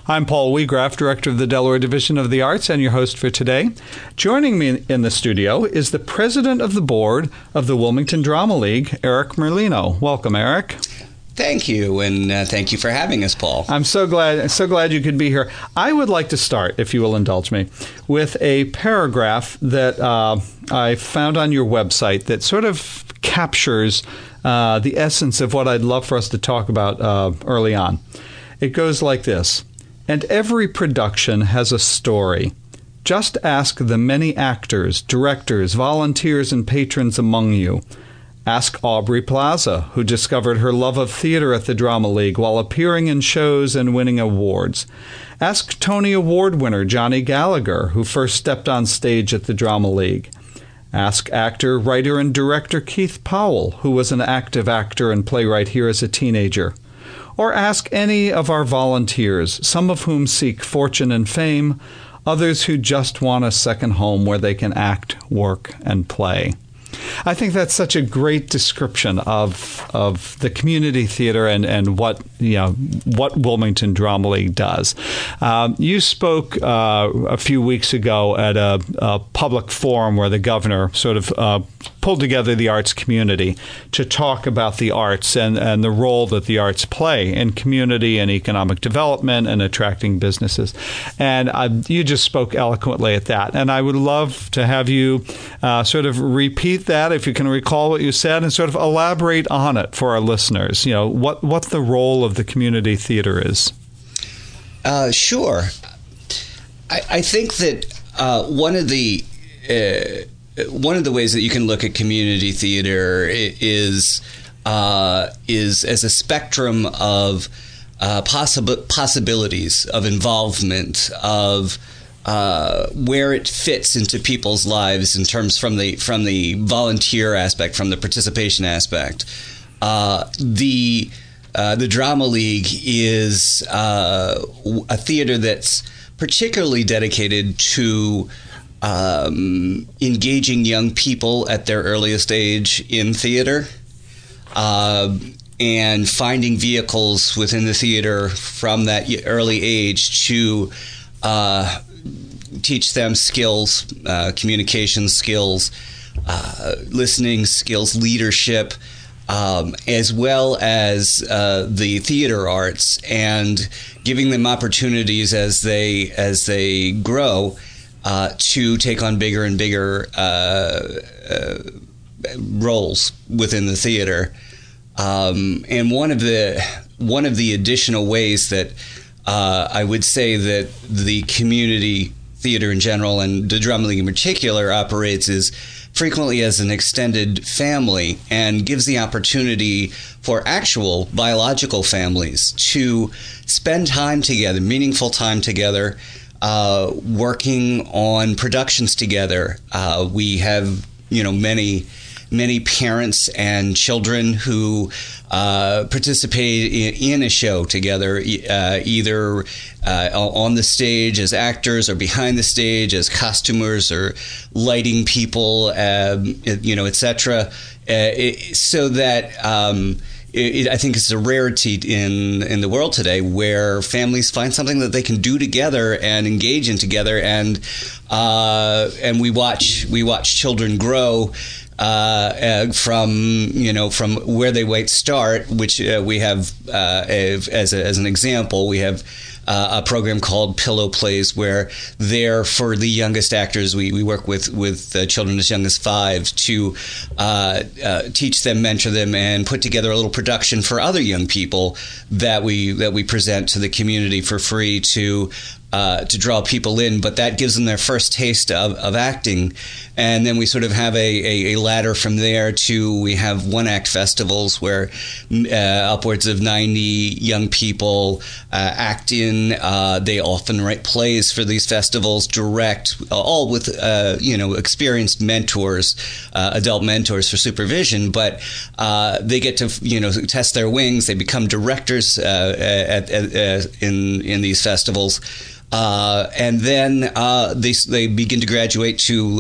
I'm Paul Weagraff, Director of the Delaware Division of the Arts and your host for today. Joining me in the studio is the President of the Board of the Wilmington Drama League, Eric Merlino. Welcome, Eric. Thank you, and thank you for having us, Paul. I'm so glad you could be here. I would like to start, if you will indulge me, with a paragraph that I found on your website that sort of captures the essence of what I'd love for us to talk about early on. It goes like this: "And every production has a story. Just ask the many actors, directors, volunteers, and patrons among you. Ask Aubrey Plaza, who discovered her love of theater at the Drama League while appearing in shows and winning awards. Ask Tony Award winner Johnny Gallagher, who first stepped on stage at the Drama League. Ask actor, writer, and director Keith Powell, who was an active actor and playwright here as a teenager. Or ask any of our volunteers, some of whom seek fortune and fame, others who just want a second home where they can act, work, and play." I think that's such a great description of the community theater and what Wilmington Drama League does. You spoke a few weeks ago at a public forum where the governor sort of pulled together the arts community to talk about the arts and the role that the arts play in community and economic development and attracting businesses. And you just spoke eloquently at that. And I would love to have you sort of repeat that, if you can recall what you said, and sort of elaborate on it for our listeners. You know, what the role of the community theater is. Sure. I think that one of the ways that you can look at community theater is as a spectrum of possibilities of involvement, of where it fits into people's lives in terms from the volunteer aspect, from the participation aspect. The Drama League is a theater that's particularly dedicated to engaging young people at their earliest age in theater, and finding vehicles within the theater from that early age to teach them skills, communication skills, listening skills, leadership, as well as the theater arts, and giving them opportunities as they grow to take on bigger and bigger roles within the theater. And one of the additional ways that I would say that the community theater in general, and the Drama League in particular, operates is frequently as an extended family, and gives the opportunity for actual biological families to spend time together, meaningful time together, working on productions together. We have, many parents and children who participate in a show together, either on the stage as actors or behind the stage as costumers or lighting people, etc. So that I think it's a rarity in the world today where families find something that they can do together and engage in together, and we watch children grow from where they might start, which we have as an example. We have a program called Pillow Plays, where there, for the youngest actors, we work with children as young as 5 to teach them, mentor them, and put together a little production for other young people that we present to the community for free to draw people in. But that gives them their first taste of acting. And then we sort of have a ladder from there to, we have one-act festivals where upwards of 90 young people act in. They often write plays for these festivals, direct, all with experienced mentors, adult mentors for supervision. But they get to test their wings. They become directors in these festivals. And then they begin to graduate to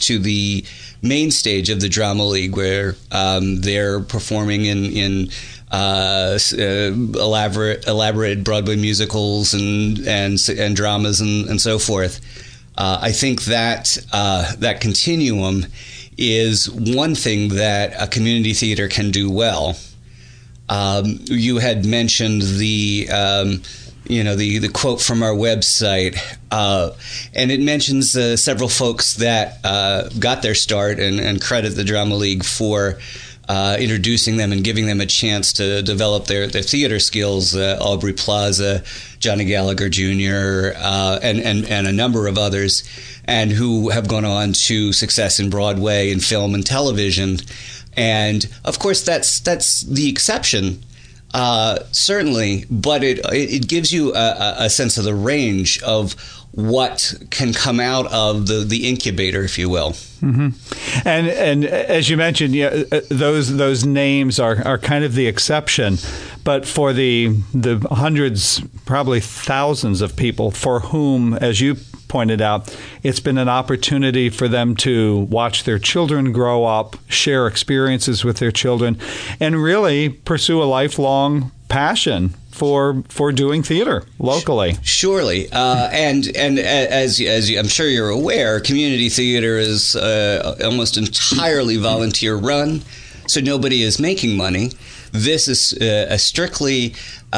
the main stage of the Drama League, where they're performing in elaborate Broadway musicals and dramas and so forth. I think that that continuum is one thing that a community theater can do well. You had mentioned the quote from our website, and it mentions several folks that got their start and credit the Drama League for introducing them and giving them a chance to develop their theater skills. Aubrey Plaza, Johnny Gallagher Jr., and a number of others, and who have gone on to success in Broadway and film and television. And of course, that's the exception, certainly, but it gives you a sense of the range of what can come out of the incubator, if you will. Mm-hmm. And as you mentioned, those names are kind of the exception, but for the hundreds, probably thousands of people for whom, as you pointed out, it's been an opportunity for them to watch their children grow up, share experiences with their children, and really pursue a lifelong passion for doing theater locally. Surely, and as I'm sure you're aware, community theater is almost entirely volunteer run, so nobody is making money. This is strictly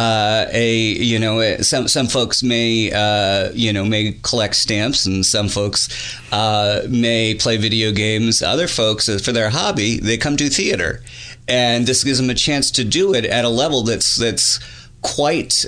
some folks may collect stamps, and some folks may play video games. Other folks, for their hobby, they come do theater, and this gives them a chance to do it at a level that's quite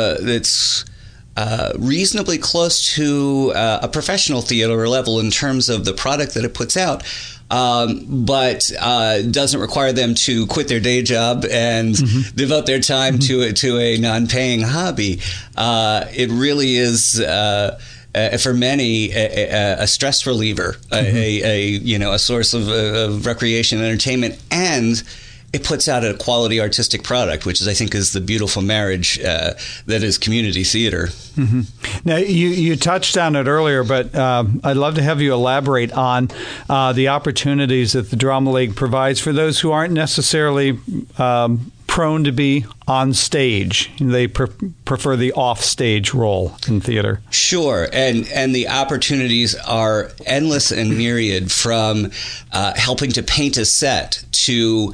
reasonably close to a professional theater level in terms of the product that it puts out. But doesn't require them to quit their day job and devote their time to a non-paying hobby. It really is, for many, a stress reliever, a source of recreation and entertainment, and it puts out a quality artistic product, which I think is the beautiful marriage that is community theater. Mm-hmm. Now, you touched on it earlier, but I'd love to have you elaborate on the opportunities that the Drama League provides for those who aren't necessarily prone to be on stage. They prefer the off-stage role in theater. Sure, and the opportunities are endless and myriad, from helping to paint a set to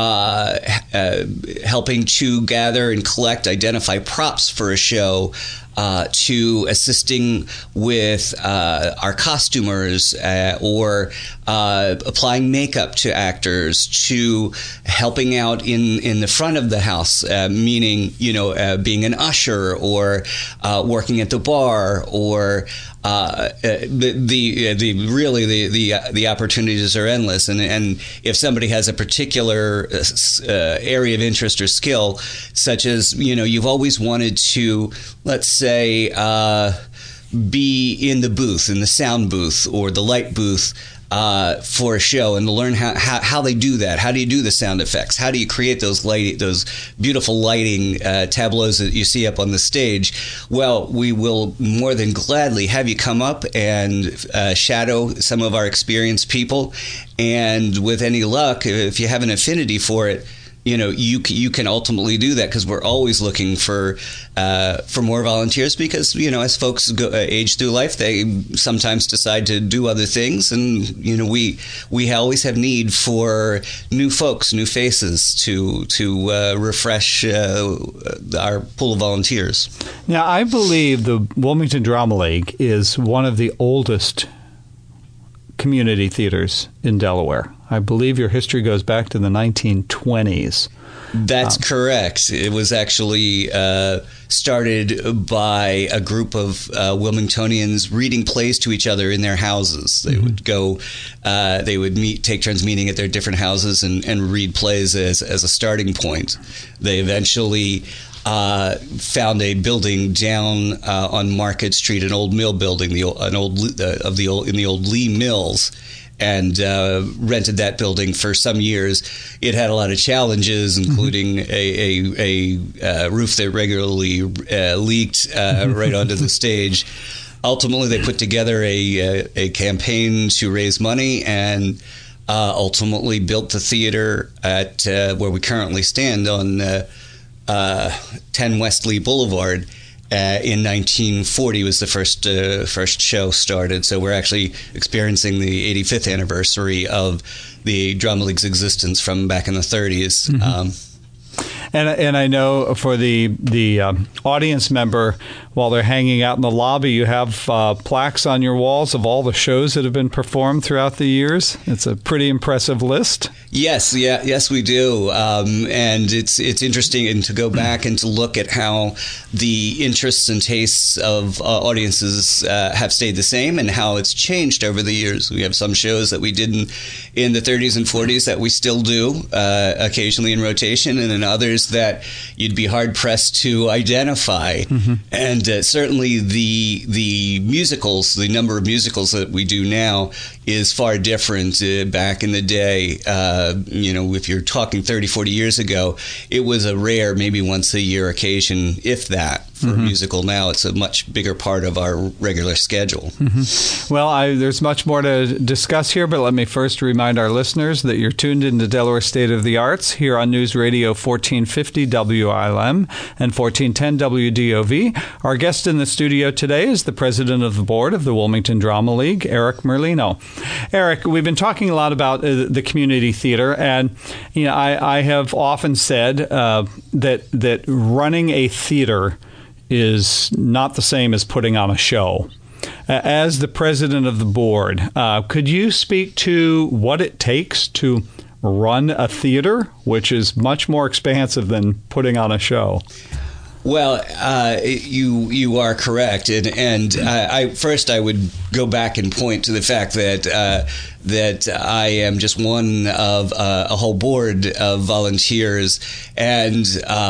helping to gather and collect, identify props for a show, to assisting with our costumers, or applying makeup to actors, to helping out in the front of the house, meaning being an usher, or working at the bar, or the opportunities are endless, and if somebody has a particular area of interest or skill, such as you've always wanted to, let's say, be in the booth, in the sound booth or the light booth for a show, and to learn how they do that. How do you do the sound effects? How do you create those beautiful lighting tableaus that you see up on the stage? Well, we will more than gladly have you come up and shadow some of our experienced people, and with any luck, if you have an affinity for it, you can ultimately do that, because we're always looking for more volunteers, because as folks age through life, they sometimes decide to do other things, and we always have need for new folks, new faces to refresh our pool of volunteers. Now, I believe the Wilmington Drama League is one of the oldest community theaters in Delaware. I believe your history goes back to the 1920s. That's correct. It was actually started by a group of Wilmingtonians reading plays to each other in their houses. They would go, they would take turns meeting at their different houses and read plays as a starting point. They eventually found a building down on Market Street, an old mill building, in the old Lee Mills, and rented that building for some years. It had a lot of challenges, including a roof that regularly leaked right onto the stage. Ultimately, they put together a campaign to raise money, and ultimately built the theater at where we currently stand on 10 West Lee Boulevard. In 1940 was the first show started, so we're actually experiencing the 85th anniversary of the Drama League's existence from back in the 30s. And I know for the audience member, while they're hanging out in the lobby, you have plaques on your walls of all the shows that have been performed throughout the years. It's a pretty impressive list. Yes, we do, and it's interesting to go back and to look at how the interests and tastes of audiences have stayed the same, and how it's changed over the years. We have some shows that we did in the 30s and 40s that we still do occasionally in rotation, and then others that you'd be hard pressed to identify. And certainly the musicals, the number of musicals that we do now is far different. Back in the day, if you're talking 30, 40 years ago, it was a rare, maybe once a year occasion, if that, for a musical. Now it's a much bigger part of our regular schedule. Well, there's much more to discuss here, but let me first remind our listeners that you're tuned into Delaware State of the Arts here on News Radio 1450 WILM and 1410 WDOV. Our guest in the studio today is the president of the board of the Wilmington Drama League, Eric Merlino. Eric, we've been talking a lot about the community theater, and I have often said that running a theater is not the same as putting on a show. As the president of the board, could you speak to what it takes to run a theater, which is much more expansive than putting on a show? Well, you are correct, and I would go back and point to the fact that I am just one of a whole board of volunteers, and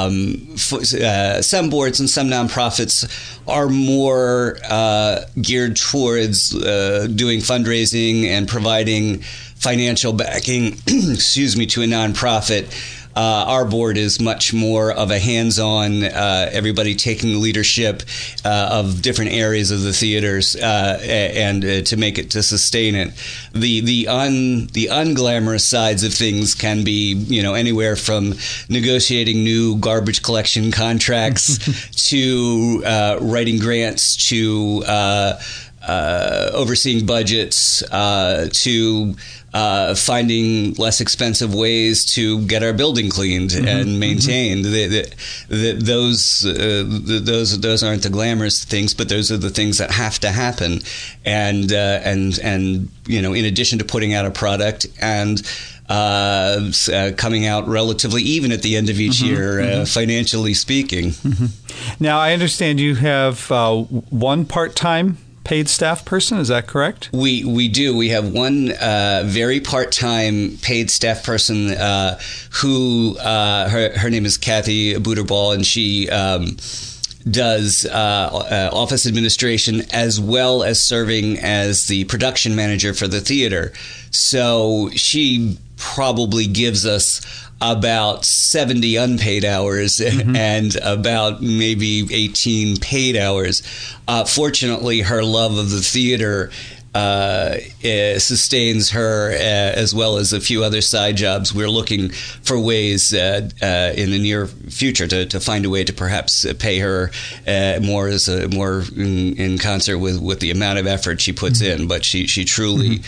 some boards and some nonprofits are more geared towards doing fundraising and providing financial backing, to a nonprofit. Our board is much more of a hands-on, everybody taking leadership of different areas of the theaters and to sustain it. The unglamorous sides of things can be, anywhere from negotiating new garbage collection contracts to writing grants to overseeing budgets to finding less expensive ways to get our building cleaned and maintained. Those aren't the glamorous things, but those are the things that have to happen. And in addition to putting out a product and coming out relatively even at the end of each year, financially speaking. Now, I understand you have one part-time paid staff person, is that correct? We do. We have one very part-time paid staff person who her name is Kathy Buterball, and she does office administration as well as serving as the production manager for the theater. So she probably gives us about 70 unpaid hours and about maybe 18 paid hours. Fortunately, her love of the theater sustains her as well as a few other side jobs. We're looking for ways in the near future to find a way to perhaps pay her more in concert with the amount of effort she puts in. But she truly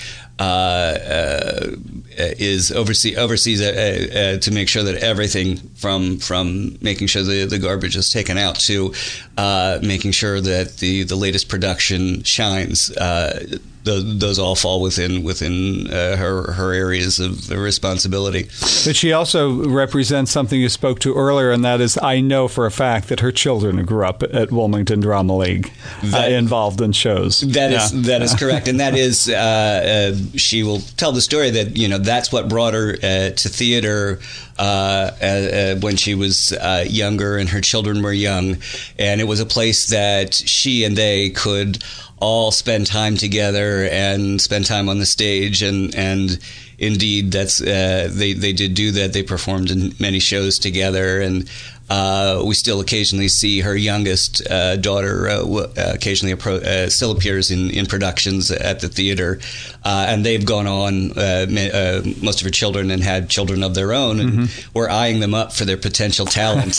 oversees to make sure that everything from making sure the garbage is taken out to making sure that the latest production shines. Those all fall within her areas of responsibility. But she also represents something you spoke to earlier, and that is, I know for a fact that her children grew up at Wilmington Drama League, involved in shows. That is correct, and that is she will tell the story that that's what brought her to theater when she was younger and her children were young, and it was a place that she and they could all spend time together and spend time on the stage, and indeed that's they did do that. They performed in many shows together, and We still occasionally see her youngest daughter occasionally still appears in productions at the theater, and they've gone on, most of her children, and had children of their own, and we're eyeing them up for their potential talent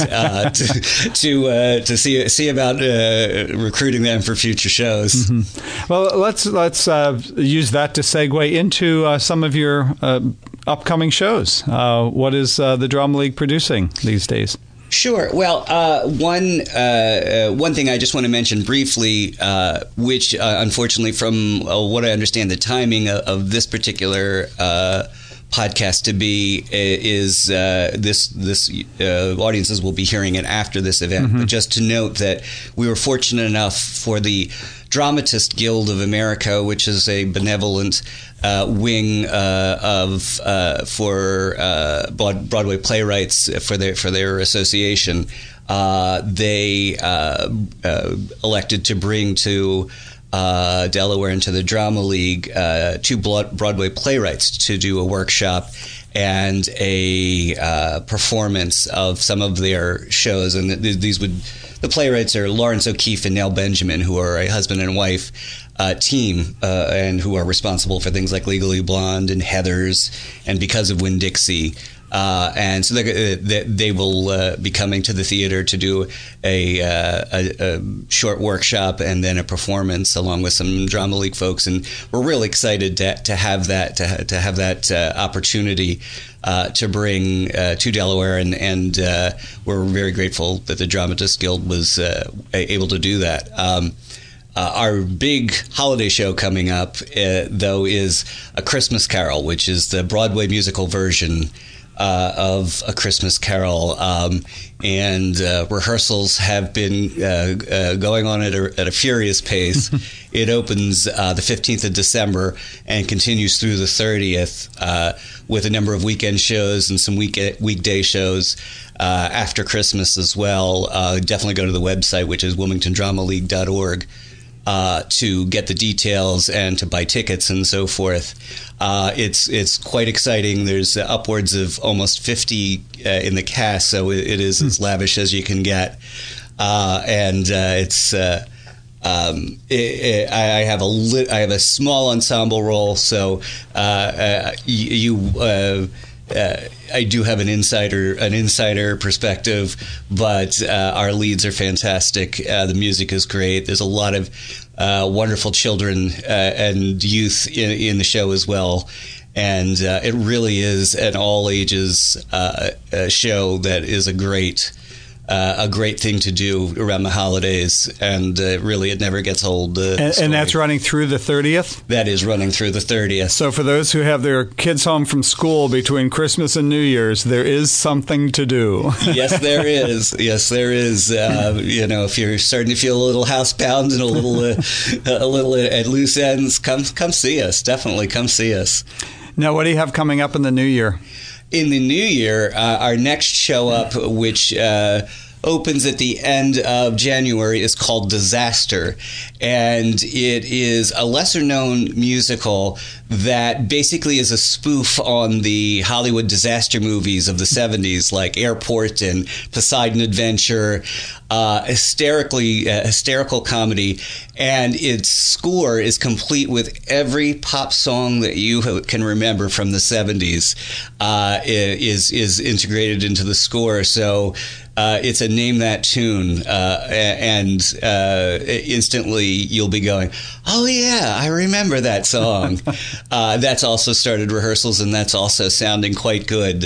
to see about recruiting them for future shows. Well, let's use that to segue into some of your upcoming shows. What is the Drama League producing these days? Sure. Well, one thing I just want to mention briefly, which unfortunately, from what I understand, the timing of this particular podcast to be is this audiences will be hearing it after this event. But just to note that we were fortunate enough for the Dramatist Guild of America, which is a benevolent wing for Broadway playwrights for their association. They elected to bring to Delaware and to the Drama League 2 Broadway playwrights to do a workshop and a performance of some of their shows. And the playwrights are Lawrence O'Keefe and Nell Benjamin, who are a husband and wife team, and who are responsible for things like Legally Blonde and Heathers and Because of Winn-Dixie. And so they will be coming to the theater to do a short workshop and then a performance along with some Drama League folks. And we're really excited to have that opportunity to bring to Delaware, and we're very grateful that the Dramatist Guild was able to do that. Our big holiday show coming up, though, is A Christmas Carol, which is the Broadway musical version of A Christmas Carol, and rehearsals have been going on at a furious pace. It opens the 15th of December and continues through the 30th with a number of weekend shows and some weekday shows after Christmas as well. Definitely go to the website, which is wilmingtondramaleague.org. To get the details and to buy tickets and so forth. It's quite exciting. There's upwards of almost 50 in the cast, so it is as lavish as you can get. And it's I have a small ensemble role, so I do have an insider perspective, but our leads are fantastic. The music is great. There's a lot of wonderful children and youth in the show as well. And it really is an all ages show that is a great thing to do around the holidays, and really it never gets old. And that's running through the 30th? That is running through the 30th. So for those who have their kids home from school between Christmas and New Year's, there is something to do. Yes, there is. Yes, there is. If you're starting to feel a little housebound and a little at loose ends, come see us. Definitely come see us. Now, what do you have coming up in the new year? In the new year, our next show up, which opens at the end of January, is called Disaster. And it is a lesser-known musical that basically is a spoof on the Hollywood disaster movies of the 70s, like Airport and Poseidon Adventure, hysterical comedy. And its score is complete with every pop song that you can remember from the 70s is integrated into the score. So it's a name that tune, and instantly you'll be going, oh yeah, I remember that song. That's also started rehearsals, and that's also sounding quite good.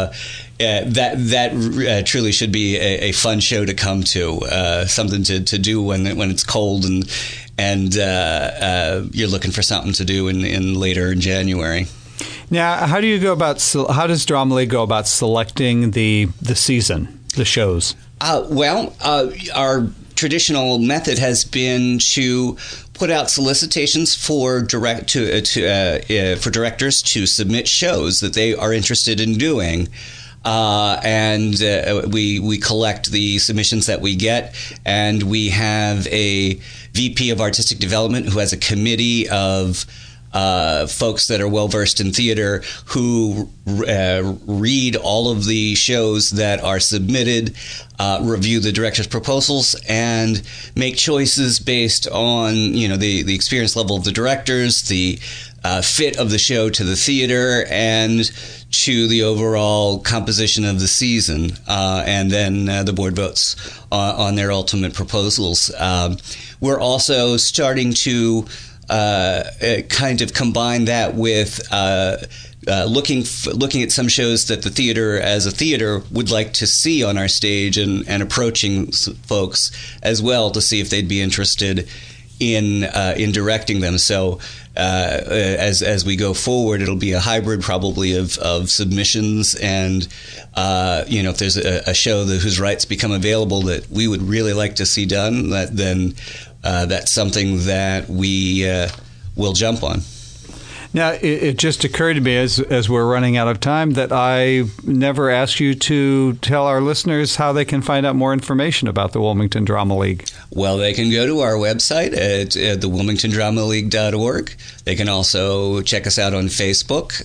That truly should be a fun show to come to, something to do when it's cold and you're looking for something to do in later in January. Now, how does Drama League go about selecting the season, the shows? Our traditional method has been to put out solicitations for directors to submit shows that they are interested in doing. And we collect the submissions that we get, and we have a VP of Artistic Development who has a committee of folks that are well versed in theater who read all of the shows that are submitted, review the director's proposals, and make choices based on the experience level of the directors, the fit of the show to the theater, and to the overall composition of the season, and then the board votes on their ultimate proposals. We're also starting to kind of combine that with looking at some shows that the theater as a theater would like to see on our stage, and approaching folks as well to see if they'd be interested in directing them. So as we go forward, it'll be a hybrid probably of submissions, and if there's a show whose rights become available that we would really like to see done, then that's something that we will jump on. Now, it just occurred to me as we're running out of time that I never asked you to tell our listeners how they can find out more information about the Wilmington Drama League. Well, they can go to our website at thewilmingtondramaleague.org. They can also check us out on Facebook.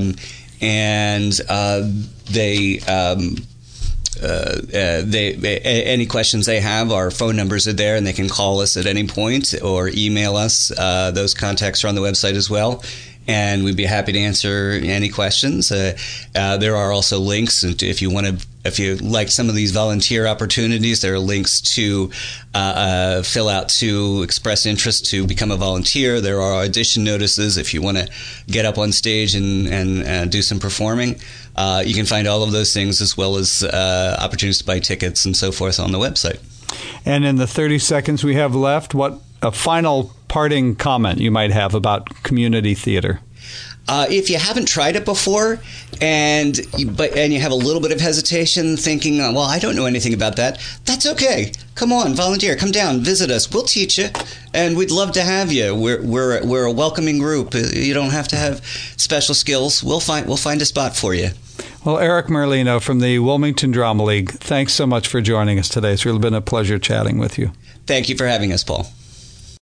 Any questions they have, our phone numbers are there, and they can call us at any point or email us. Those contacts are on the website as well, and we'd be happy to answer any questions. There are also links, and if you like some of these volunteer opportunities, there are links to fill out to express interest to become a volunteer. There are audition notices if you want to get up on stage and do some performing. You can find all of those things, as well as opportunities to buy tickets and so forth, on the website. And in the 30 seconds we have left, what a final parting comment you might have about community theater? If you haven't tried it before, and you have a little bit of hesitation, thinking, well, I don't know anything about that, that's okay. Come on, volunteer, come down, visit us. We'll teach you, and we'd love to have you. We're a welcoming group. You don't have to have special skills. We'll find a spot for you. Well, Eric Merlino from the Wilmington Drama League, thanks so much for joining us today. It's really been a pleasure chatting with you. Thank you for having us, Paul.